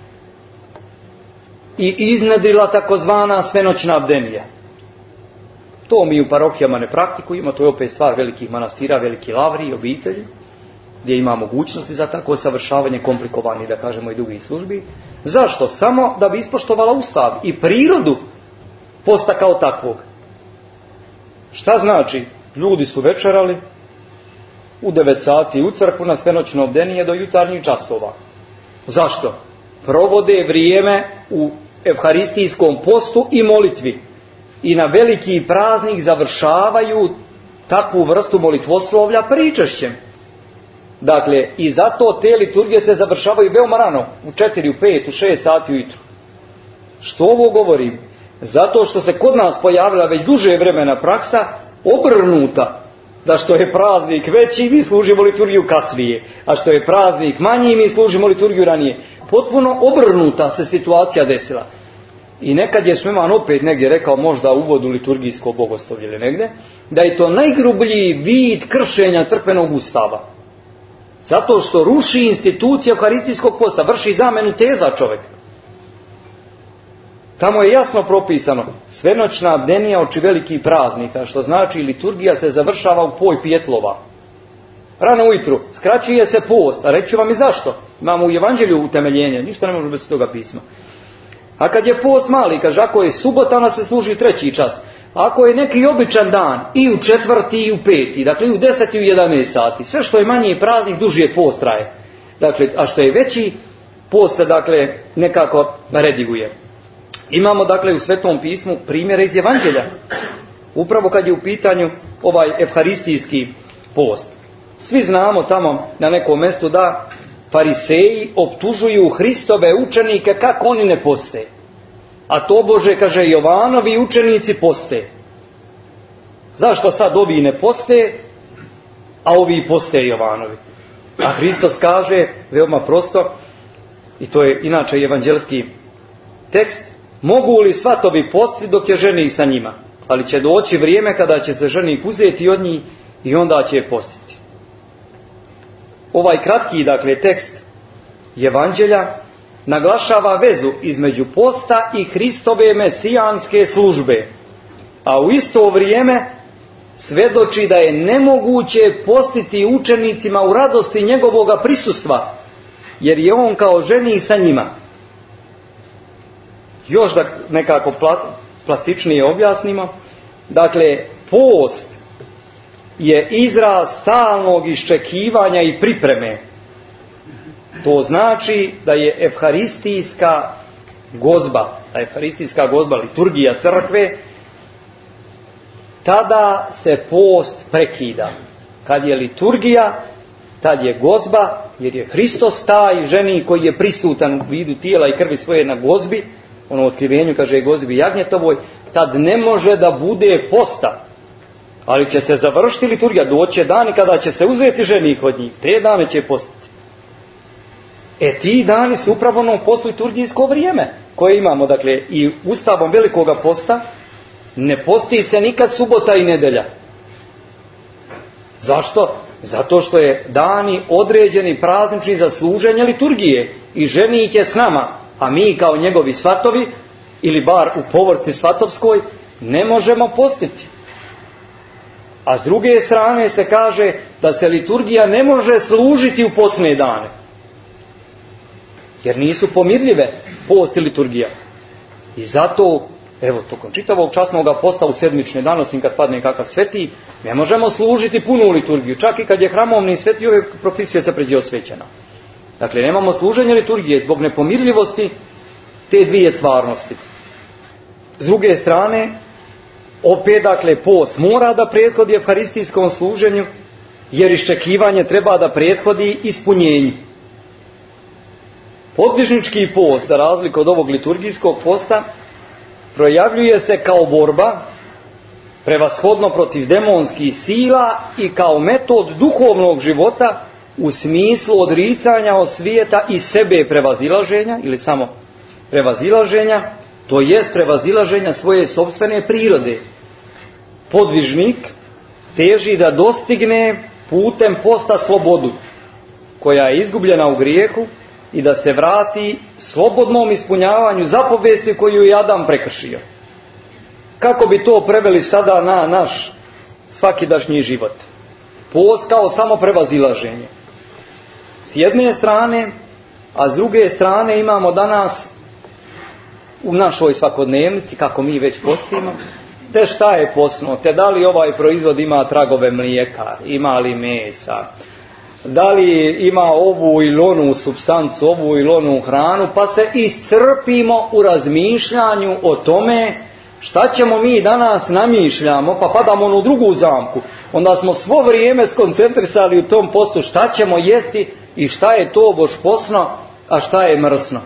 i iznedrila takozvana svenoćna bdenija. To mi u parohijama ne praktikujemo, to je opet stvar velikih manastira, veliki lavri i obitelji, gdje ima mogućnosti za tako savršavanje komplikovanih, da kažemo, i drugih službi. Zašto? Samo da bi ispoštovala ustav i prirodu posta kao takvog. Šta znači? Ljudi su večerali u 9 sati u crkvu na svenoćno bdenije do jutarnjih časova. Zašto? Provode vrijeme u evharistijskom postu i molitvi. I na veliki praznik završavaju takvu vrstu molitvoslovlja pričešćem. Dakle, i zato te liturgije se završavaju veoma rano, u 4, u 5, u 6 sati ujutru. Što ovo govorim? Zato što se kod nas pojavila već duže vremena praksa obrnuta, da što je praznik veći, mi služimo liturgiju kasnije, a što je praznik manji, mi služimo liturgiju ranije. Potpuno obrnuta se situacija desila. I nekad je Šmeman opet negdje rekao, možda u uvodu liturgijsko bogoslovlje ili negdje, da je to najgrublji vid kršenja crkvenog ustava. Zato što ruši institucije evharistijskog posta, vrši zamenu teza čovjek. Tamo je jasno propisano svenoćna bdenija oči velikih praznika, što znači liturgija se završava u poj pjetlova. Rano ujutru, skraćuje se post, a reći ću vam i zašto. Imamo u Evanđelju utemeljenje, ništa ne može bez toga pisma. A kad je post mali, kaže, ako je subota, ona se služi 3. čas. Ako je neki običan dan, i u 4. i u 5. dakle i u 10. i u 11 sati. Sve što je manji praznik, duži post traje. Dakle, a što je veći, post dakle nekako rediguje. Imamo dakle u Svetom pismu primjere iz Evanđelja. Upravo kad je u pitanju ovaj evharistijski post. Svi znamo tamo na nekom mjestu da fariseji optužuju Hristove učenike kako oni ne poste. A to Bože, kaže, Jovanovi učenici poste. Zašto sad ovi ne poste, a ovi poste Jovanovi? A Hristos kaže, veoma prosto, i to je inače evanđelski tekst, mogu li svatovi postiti dok je ženih sa njima? Ali će doći vrijeme kada će se ženih uzeti od njih i onda će je postiti. Ovaj kratki, dakle, tekst Evanđelja naglašava vezu između posta i Hristove mesijanske službe, a u isto vrijeme svedoči da je nemoguće postiti učenicima u radosti njegovoga prisustva, jer je on kao ženih sa njima. Još da nekako plastičnije objasnimo, dakle, post je izraz stalnog iščekivanja i pripreme. To znači da je evharistijska gozba, liturgija crkve, tada se post prekida. Kad je liturgija, tad je gozba jer je Hristos taj ženi koji je prisutan u vidu tijela i krvi svoje na gozbi, ono otkrivenju kaže gozbi jagnjetovoj, tad ne može da bude posta. Ali će se završiti liturgija, doće dani kada će se uzeti ženih od njih, te dane će postati. Ti dani su upravo ono postliturgijsko vrijeme koje imamo, dakle, i ustavom velikoga posta ne posti se nikad subota i nedelja. Zašto? Zato što je dani određeni praznični za služenje liturgije i ženi ih je s nama, a mi kao njegovi svatovi, ili bar u povorci svatovskoj, ne možemo postiti. A s druge strane se kaže da se liturgija ne može služiti u postne dane. Jer nisu pomirljive post i liturgija. I zato, evo, tokom čitavog časnog posta u sedmične dan, osim kad padne kakav sveti, ne možemo služiti punu liturgiju. Čak i kad je hramovni sveti, uvijek propisuje se pređe osvećena. Dakle, nemamo služenje liturgije zbog nepomirljivosti te dvije stvarnosti. S druge strane, opet, dakle, post mora da prethodi evharistijskom služenju, jer iščekivanje treba da prethodi ispunjenju. Podvižnički post, za razliku od ovog liturgijskog posta, projavljuje se kao borba prevashodno protiv demonskih sila i kao metod duhovnog života u smislu odricanja od svijeta i sebe prevazilaženja, ili samo prevazilaženja, to jest prevazilaženja svoje sopstvene prirode. Podvižnik teži da dostigne putem posta slobodu, koja je izgubljena u grijehu, i da se vrati slobodnom ispunjavanju zapovesti koju je Adam prekršio. Kako bi to preveli sada na naš svakidašnji život? Post kao samo prevazilaženje. S jedne strane, a s druge strane imamo danas u našoj svakodnevnici, kako mi već postimo, te šta je postno, te da li ovaj proizvod ima tragove mlijeka, ima li mesa, da li ima ovu ili onu supstancu, ovu ili onu hranu, pa se iscrpimo u razmišljanju o tome šta ćemo mi danas namišljamo, pa padamo u drugu zamku. Onda smo svo vrijeme skoncentrisali u tom postu šta ćemo jesti i šta je to bož posno, a šta je mrsno.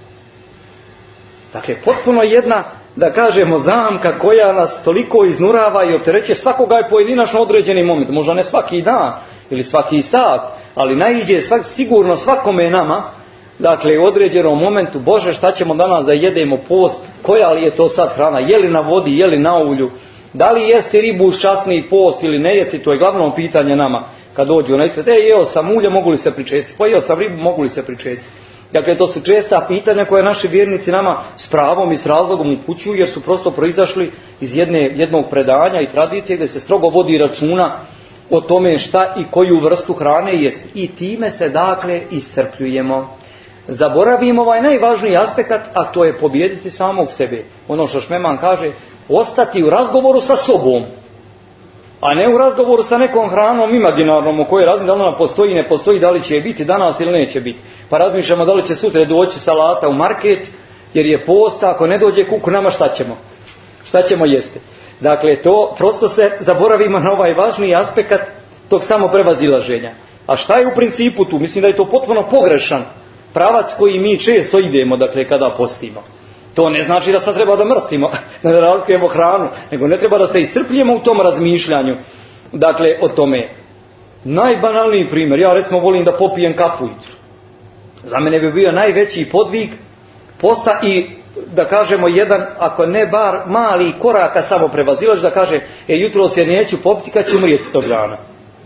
Dakle, potpuno jedna, da kažemo, zamka koja nas toliko iznurava i opterećuje. Svakoga je pojedinačno određeni moment, možda ne svaki dan ili svaki sat, ali naiđe sigurno svakome nama, dakle, u određenom momentu, Bože, šta ćemo danas da jedemo post, koja li je to sad hrana, je li na vodi, je li na ulju, da li jesti ribu uz časni post ili ne jesti, to je glavno pitanje nama kad dođu na ispred. Jeo sam ulje, mogu li se pričestiti, pa jeo sam ribu, mogu li se pričestiti. Dakle, to su česta pitanja koje naši vjernici nama s pravom i s razlogom upućuju, jer su prosto proizašli iz jednog predanja i tradicije gdje se strogo vodi računa o tome šta i koju vrstu hrane jest. I time se, dakle, iscrpljujemo. Zaboravimo ovaj najvažniji aspekt, a to je pobijediti samog sebe. Ono što Šmeman kaže, ostati u razgovoru sa sobom, a ne u razgovoru sa nekom hranom imaginarnom o kojoj razmišljamo da ona postoji, ne postoji, da li će biti danas ili neće biti. Pa razmišljamo da li će sutra doći salata u market, jer je post, ako ne dođe kuku nama šta ćemo? Šta ćemo jesti? Dakle, to prosto se zaboravimo na ovaj važniji aspekt tog samoprevazilaženja. A šta je u principu tu? Mislim da je to potpuno pogrešan pravac koji mi često idemo, dakle, kada postimo. To ne znači da sad treba da mrsimo, da razlikujemo hranu, nego ne treba da se iscrpljujemo u tom razmišljanju. Dakle, o tome. Najbanalniji primjer, ja recimo volim da popijem kafu ujutro. Za mene bi bio najveći podvig posta i, da kažemo, jedan, ako ne bar mali koraka samo prevazilaš, da kaže, jutro se neću popiti kad ću umrijeti tog dana.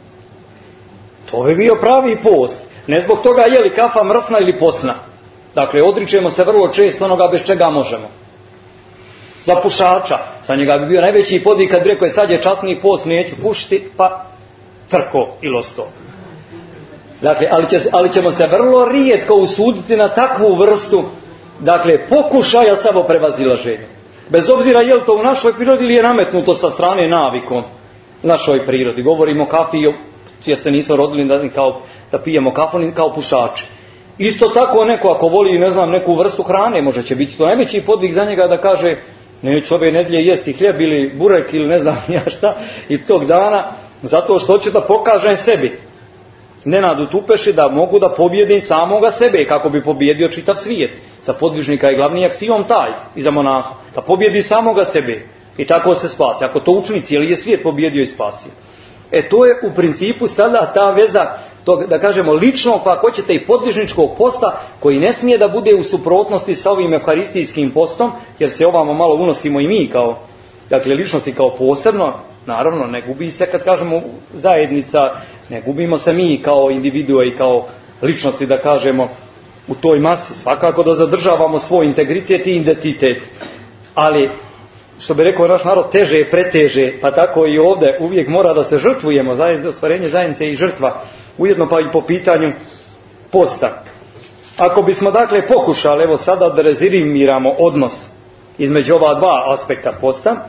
To bi bio pravi post. Ne zbog toga je li kafa mrsna ili posna. Dakle, odričemo se vrlo često onoga bez čega možemo. Za pušača, za njega bi bio najveći podvig kad bi rekao, sad je časni post, neću pušiti, pa trko i losto. Dakle, ali ćemo se vrlo rijetko usuditi na takvu vrstu, dakle, pokušaja samoprevazilaženja. Bez obzira je li to u našoj prirodi ili je nametnuto sa strane navikom u našoj prirodi. Govorimo o kafi, jer se nismo rodili da pijemo kafu kao pušači. Isto tako neko ako voli, ne znam, neku vrstu hrane, može će biti to najveći podvig za njega da kaže, neću ove nedjelje jesti hljeb ili burek ili ne znam ja šta i tog dana, zato što hoće da pokažem sebi. Nenadu Tupeši da mogu da pobjede samoga sebe, kako bi pobjedio čitav svijet. Za podvižnika je glavni aksijom taj, i za monaha, da pobjedi samoga sebe i tako se spasi. Ako to učini, cijeli je svijet pobjedio i spasio. To je u principu sada ta veza tog, da kažemo, ličnog, pa ako ćete i podvižničkog posta, koji ne smije da bude u suprotnosti sa ovim evharistijskim postom, jer se ovamo malo unosimo i mi kao, dakle, ličnosti kao posebno. Naravno, ne gubi se kad kažemo zajednica, ne gubimo se mi kao individua i kao ličnosti, da kažemo, u toj masi. Svakako da zadržavamo svoj integritet i identitet. Ali, što bi rekao naš narod, teže je preteže, pa tako i ovdje uvijek mora da se žrtvujemo, ostvarenje zajednice i žrtva, ujedno pa i po pitanju posta. Ako bismo dakle pokušali, evo sada da rezimiramo odnos između ova dva aspekta posta,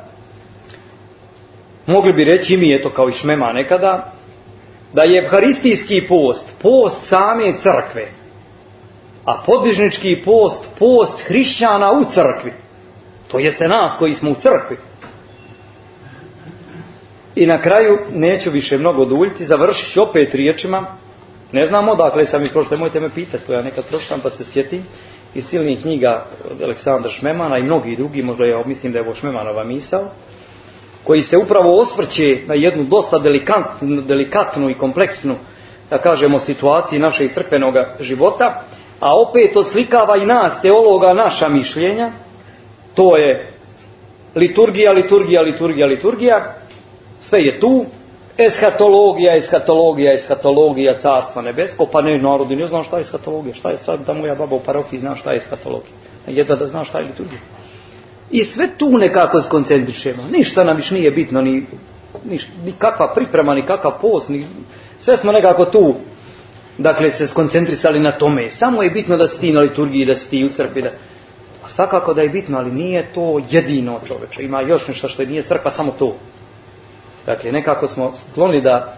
mogli bi reći mi, eto kao i Šmema nekada, da je evharistijski post same crkve, a podvižnički post hrišćana u crkvi. To jeste nas koji smo u crkvi. I na kraju, neću više mnogo duljiti, završit ću opet riječima. Ne znam odakle sam ih prošlo, nemojte me pitati, to ja nekad prošlam pa se sjetim. Iz silnih knjiga od Aleksandra Šmemana i mnogi drugi, možda ja mislim da je ovo Šmemanova misao, koji se upravo osvrće na jednu dosta delikatnu i kompleksnu, da kažemo, situaciju našeg crkvenog života, a opet oslikava i nas, teologa, naša mišljenja. To je liturgija, sve je tu, eshatologija, carstva nebesko, pa ne, narodi ne znam šta je eshatologija, šta je sad, da moja baba u parohiji zna šta je eshatologija, jedva da zna šta je liturgija. I sve tu nekako skoncentrišemo, ništa nam više nije bitno, ni kakva priprema, ni kakav post, sve smo nekako tu, dakle, se skoncentrisali na tome, samo je bitno da si ti na liturgiji, da si ti u crkvi, a svakako da je bitno, ali nije to jedino, čoveče, ima još nešto što nije crkva, samo to. Dakle, nekako smo skloni da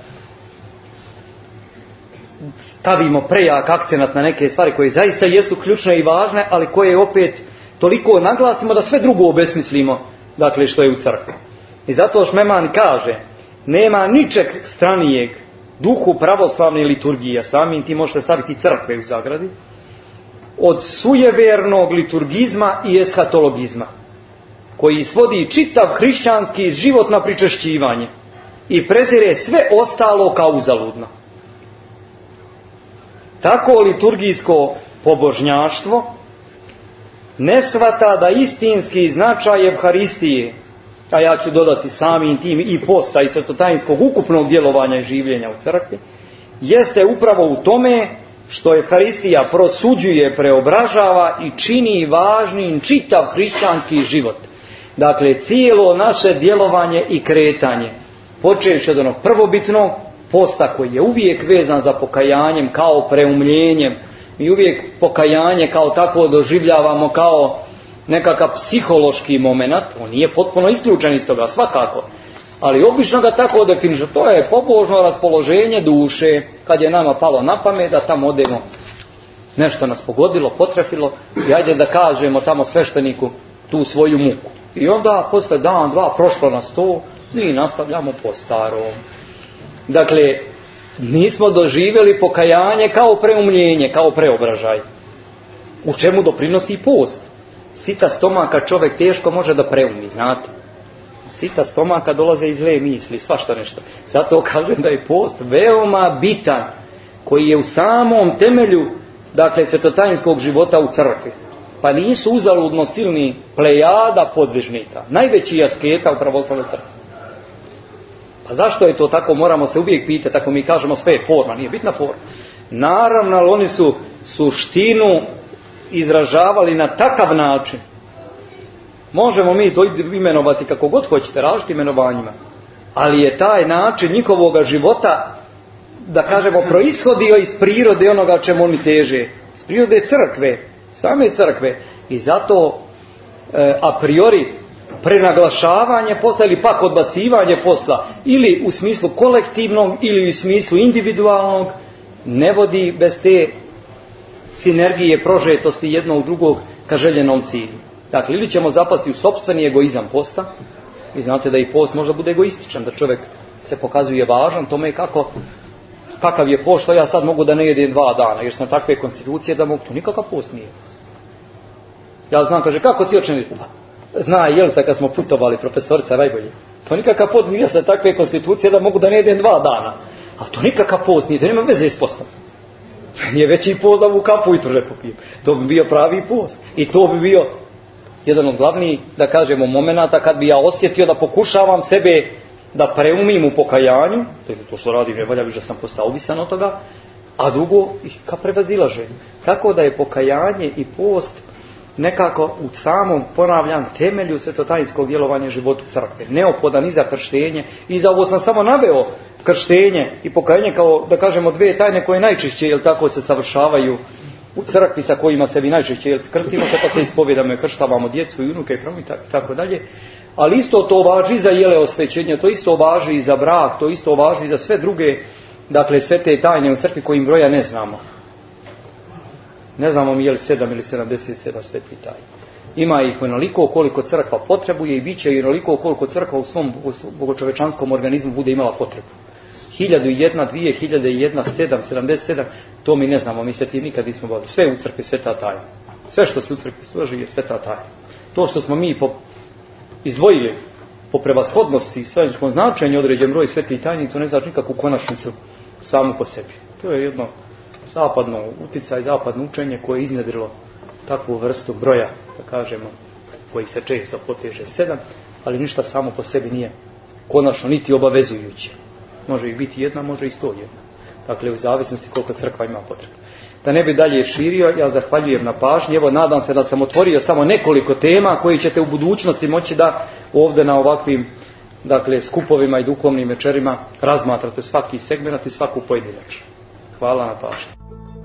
stavimo prejak akcenat na neke stvari koje zaista jesu ključne i važne, ali koje opet toliko naglasimo da sve drugo obesmislimo, dakle, što je u crkvi. I zato Šmeman kaže, nema ničeg stranijeg duhu pravoslavne liturgije, samim ti možete staviti crkve u zagradi, od sujevernog liturgizma i eshatologizma, koji svodi čitav hrišćanski život na pričešćivanje i prezire sve ostalo kao uzaludno. Tako liturgijsko pobožnjaštvo ne shvata da istinski značaj evharistije, a ja ću dodati samim tim i posta i svetotajinskog ukupnog djelovanja i življenja u crkvi, jeste upravo u tome što evharistija prosuđuje, preobražava i čini važnim čitav hrišćanski život. Dakle, cijelo naše djelovanje i kretanje, počevši od onog prvobitnog posta koji je uvijek vezan za pokajanjem kao preumljenjem, mi uvijek pokajanje kao takvo doživljavamo kao nekakav psihološki moment, on nije potpuno isključen iz toga, svakako, ali obično ga tako definiše, to je pobožno raspoloženje duše, kad je nama palo na pamet da tamo odemo, nešto nas pogodilo, potrefilo, i ajde da kažemo tamo svešteniku tu svoju muku. I onda posle dan, dva, prošlo nas to, mi nastavljamo po starom. Dakle, nismo doživjeli pokajanje kao preumljenje, kao preobražaj. U čemu doprinosi post? Sita stomaka čovjek teško može da preumi, znate. Sita stomaka dolaze iz zle misli, svašta nešto. Zato kažem da je post veoma bitan, koji je u samom temelju, dakle, svetotajinskog života u crkvi. Pa nisu uzaludno silni plejada podvižnika, najveći asketa u pravoslavnoj crkvi. Pa zašto je to tako, moramo se uvijek pitati, ako mi kažemo sve je forma, nije bitna forma. Naravno, ali oni su suštinu izražavali na takav način. Možemo mi to imenovati kako god hoćete, različitim imenovanjima, ali je taj način njihovog života, da kažemo, proishodio iz prirode onoga čemu oni teže, iz prirode crkve, same crkve, i zato a priori prenaglašavanje posla ili pak odbacivanje posla, ili u smislu kolektivnog ili u smislu individualnog, ne vodi bez te sinergije, prožetosti jednog u drugog ka željenom cilju. Dakle, ili ćemo zapasti u sopstveni egoizam posta, vi znate da i post možda bude egoističan, da čovjek se pokazuje važan, tome kako kakav je post, što ja sad mogu da ne jedem 2 dana, jer sam takve konstitucije da mogu, to nikakav post nije. Ja znam, kaže, kako ti očin? Zna Jelica kad smo putovali, profesorica najbolje. To nikakav post nije, sam takve konstitucije da mogu da ne jedem 2 dana. A to nikakav post nije, to nema veze s postom. Nije veći post da mu kapu ujutro ne popijem. To bi bio pravi post. I to bi bio jedan od glavnijih, da kažemo, momenata kad bi ja osjetio da pokušavam sebe da preumim u pokajanju, to što radim ne valja, da sam postao ovisan od toga, a drugo, ka prevazilaženju. Tako da je pokajanje i post nekako u samom, ponavljam, temelju svetotajinskog djelovanja životu crkve. Neophodan i za krštenje, i za ovo sam samo naveo krštenje i pokajanje kao, da kažemo, 2 tajne koje najčešće, jel tako, se savršavaju u crkvi, sa kojima se vi najčešće krstimo se, pa se ispovjedamo i krštavamo djecu i unuke i tako dalje. Ali isto to važi za jeleosvećenje, to isto važi i za brak, to isto važi i za sve druge, dakle, sve te tajne u crkvi kojim broja ne znamo. Ne znamo mi je li 7 ili 77 svetih tajni. Ima ih onoliko koliko crkva potrebuje i bit će i onoliko koliko crkva u svom bogočovečanskom organizmu bude imala potrebu. 1001, 2001, 7, 77, to mi ne znamo, mi se tim nikad nismo bavili. Sve je u crkvi sveta tajna. Sve što se u crkvi složi je sveta tajna. To što smo mi izdvojili po prevashodnosti i svojenskom značenju određen broj svetih tajni, to ne znači nikakvu konačnicu samo po sebi. To je jedno zapadno uticaj, zapadno učenje koje je iznjedrilo takvu vrstu broja, da kažemo, koji se često poteže 7, ali ništa samo po sebi nije konačno niti obavezujuće. Može ih biti 1, može i 101. Dakle, u zavisnosti koliko crkva ima potrebu. Da ne bi dalje širio, ja zahvaljujem na pažnji. Evo, nadam se da sam otvorio samo nekoliko tema koji ćete u budućnosti moći da ovdje na ovakvim, dakle, skupovima i duhovnim večerima razmatrate svaki segment i svaku pojedinačnu. Hvala na pažnji.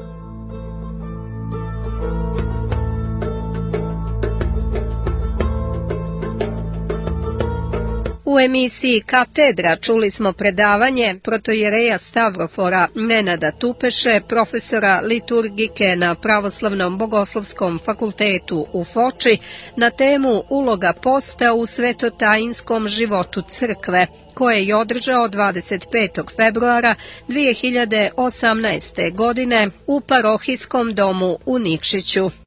U emisiji Katedra čuli smo predavanje protojereja Stavrofora Nenada Tupeše, profesora liturgike na Pravoslavnom bogoslovskom fakultetu u Foči, na temu uloga posta u svetotajinskom životu crkve, koje je održao 25. februara 2018. godine u parohijskom domu u Nikšiću.